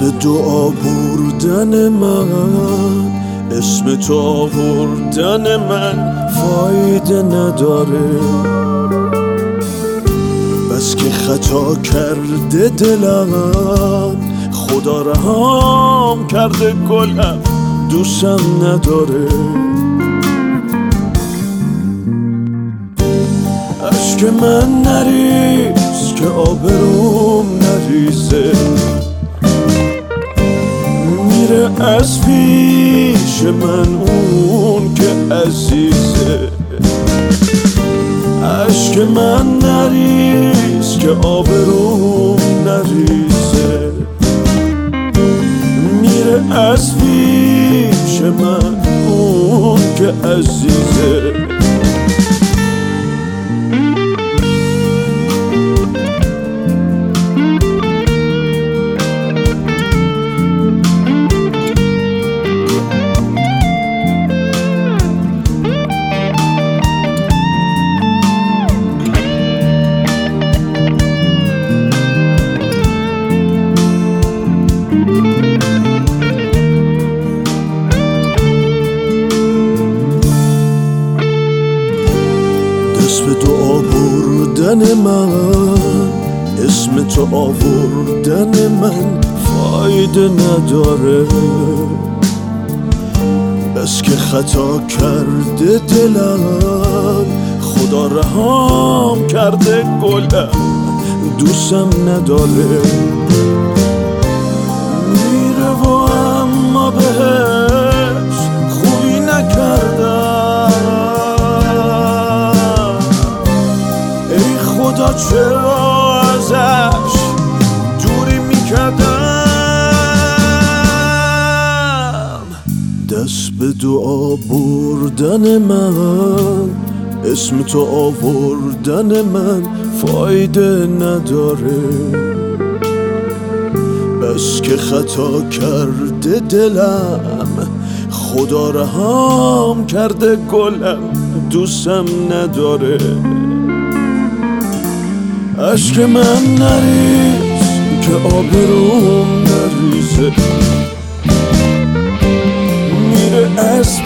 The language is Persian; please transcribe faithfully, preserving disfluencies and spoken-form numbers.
به دعا بردن من، اسم تو آوردن من فایده نداره. بس که خطا کرده دلم، خدا رحم کرده گلم دوستم نداره. عشق من نریز که آبروم نریزه، میره از پیش من اون که عزیزه. عشق من نریز که آبروم نریزه، میره از پیش من اون که عزیزه. دست به دعا بردن من، اسم تو آوردن من فایده نداره. بس که خطا کرده دلم، خدا رحم کرده گلم دوستم نداره. میره و اما بهش خوبی نکردم، ای خدا چرا ازش دوری میکردم. دست به دعا بردن من، اسم تو آوردن من فایده نداره. بس که خطا کرده دلم، خدا رحم کرده گلم دوستم نداره. عشق من نریز که آبروم نریزه، میره از